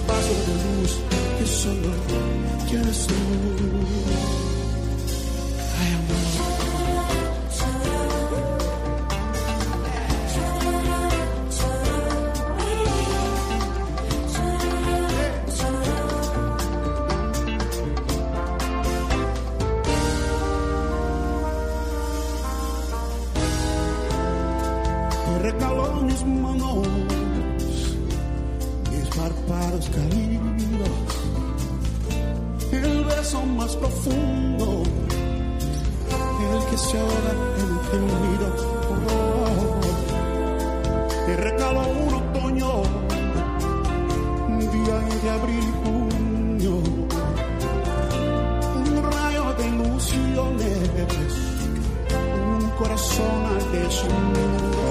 espacio de luz que solo quieres tú. Ay, amor. Regaló mis manos, mis párpados caídos, el beso más profundo, el que se ahoga en el olvido. Me regaló un otoño, un día de abril y junio, un rayo de ilusiones, un corazón al desnudo.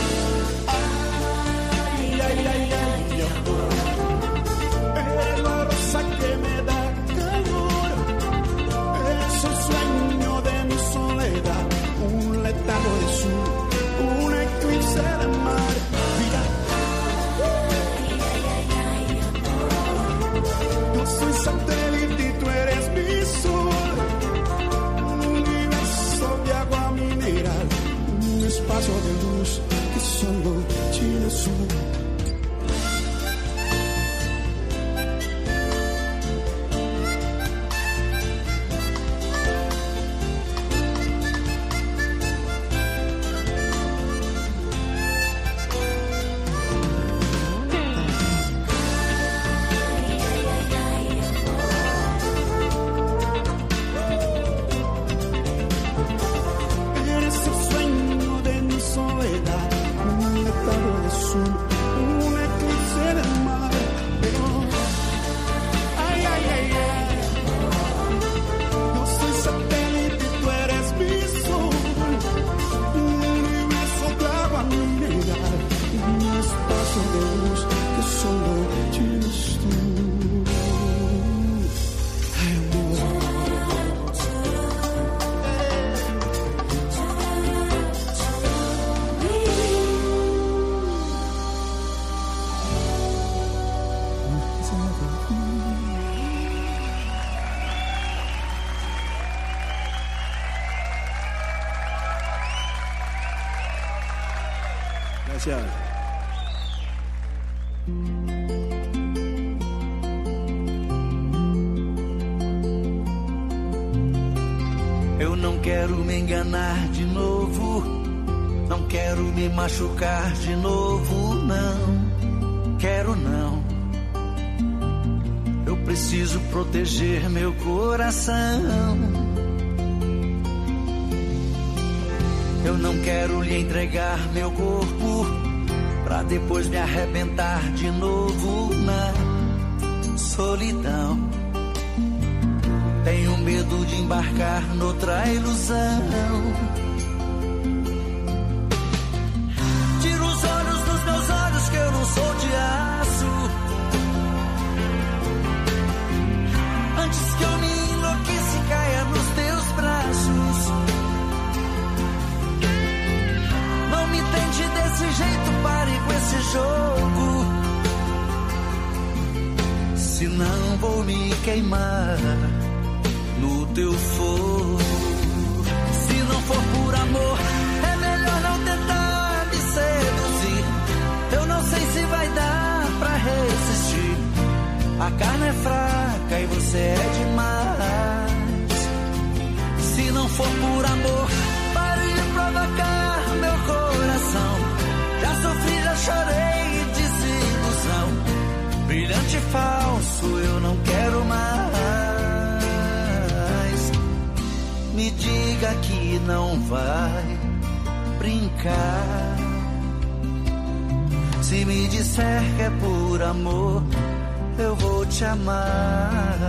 Ay, ay, ay, amor, es la rosa que me da calor, es el sueño de mi soledad, un letargo de sur, un eclipse de mar. Mira, yo soy satélite y tú eres mi sol, un universo de agua mineral, un espacio de luz que solo tienes tú. Gracias. Eu não quero me enganar de novo, não quero me machucar de novo, não, quero não. Eu preciso proteger meu coração. Eu não quero lhe entregar meu corpo pra depois me arrebentar de novo na solidão. Tenho medo de embarcar noutra ilusão. Tira os olhos dos meus olhos que eu não sou de aço, antes que eu me enlouqueça e caia nos teus braços. Não me tente desse jeito, pare com esse jogo, senão vou me queimar no teu fogo. Se não for por amor, é melhor não tentar me seduzir. Eu não sei se vai dar pra resistir. A carne é fraca e você é demais. Se não for por amor, pare de provocar meu coração. Já sofri, já chorei, desilusão. Brilhante falso, eu não quero mais. Me diga que não vai brincar. Se me disser que é por amor, eu vou te amar.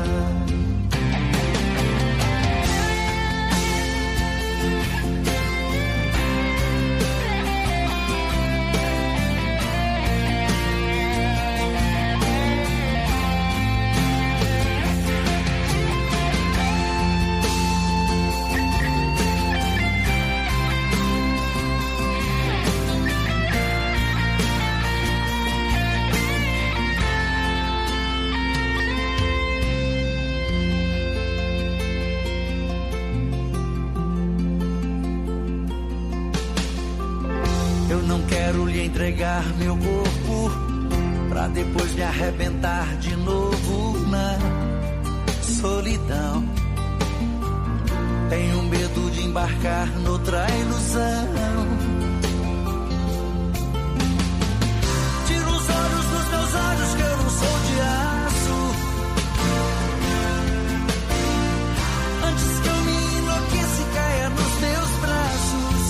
entregar meu corpo pra depois me arrebentar de novo na solidão. Tenho medo de embarcar noutra ilusão. Tiro os olhos dos meus olhos que eu não sou de aço. Antes que eu me enlouqueça e caia nos meus braços.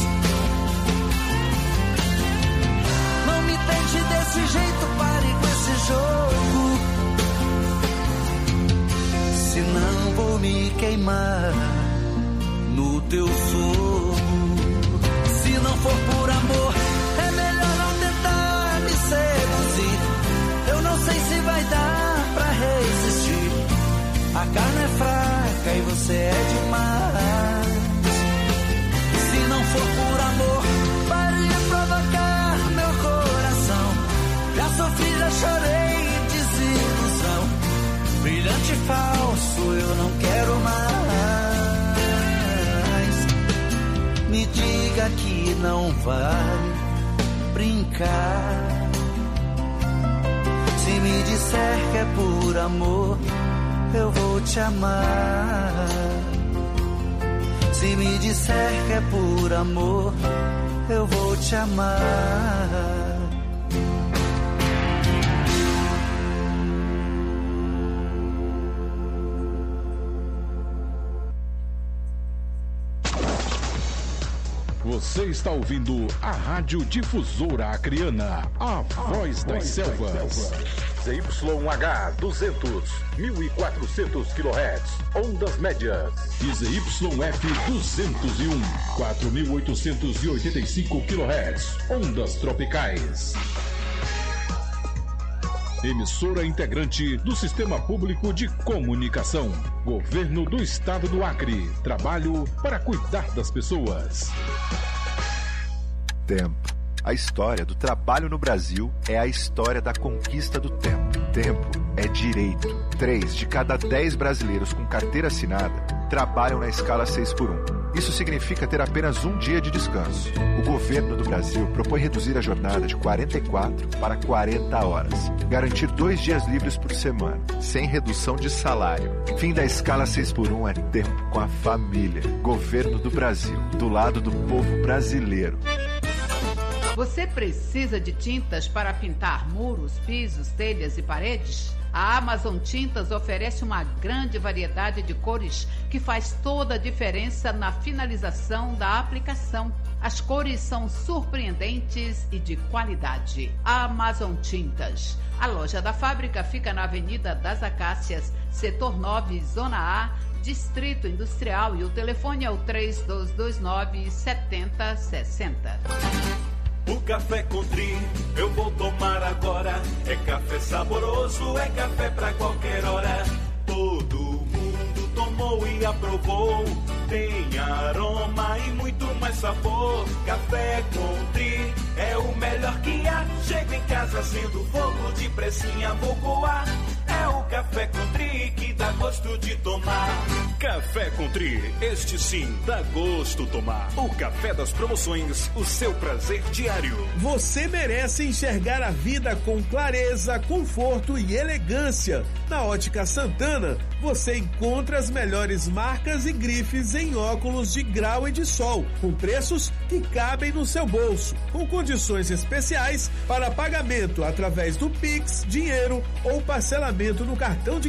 Não me tente desse jeito, pare com esse jogo. Senão vou me queimar no teu fogo. Se não for por amor, é melhor não tentar me seduzir. Eu não sei se vai dar pra resistir. A carne é fraca e você é demais. Se não for por amor, pare de provocar meu coração. Já sofri, já chorei, desilusão. Brilhante e falso, eu não quero mais. Me diga que não vai brincar. Se me disser que é por amor, eu vou te amar. Se me disser que é por amor, eu vou te amar. Você está ouvindo a Rádio Difusora Acreana, a voz das selvas. ZYH 200, 1400 kHz, ondas médias. E ZYF 201, 4885 kHz, ondas tropicais. Emissora integrante do Sistema Público de Comunicação. Governo do Estado do Acre. Trabalho para cuidar das pessoas. Tempo. A história do trabalho no Brasil é a história da conquista do tempo. Tempo é direito. 3 de cada 10 brasileiros com carteira assinada trabalham na escala 6x1. Isso significa ter apenas um dia de descanso. O governo do Brasil propõe reduzir a jornada de 44 para 40 horas. Garantir 2 dias livres por semana, sem redução de salário. Fim da escala 6x1 é tempo com a família. Governo do Brasil, do lado do povo brasileiro. Você precisa de tintas para pintar muros, pisos, telhas e paredes? A Amazon Tintas oferece uma grande variedade de cores que faz toda a diferença na finalização da aplicação. As cores são surpreendentes e de qualidade. Amazon Tintas. A loja da fábrica fica na Avenida das Acácias, Setor 9, Zona A, Distrito Industrial, e o telefone é o 3229-7060. O café Country eu vou tomar agora. É café saboroso, é café pra qualquer hora. Todo mundo tomou e aprovou. Tem aroma e muito mais sabor. Café Country é o melhor que há. Chego em casa sendo fogo, de pressinha vou coar. É o Café Country que dá gosto de tomar. Café Country, este sim dá gosto tomar. O café das promoções, o seu prazer diário. Você merece enxergar a vida com clareza, conforto e elegância. Na Ótica Santana, você encontra as melhores marcas e grifes em óculos de grau e de sol, com preços que cabem no seu bolso, com condições especiais para pagamento através do Pix, dinheiro ou parcelamento no cartão de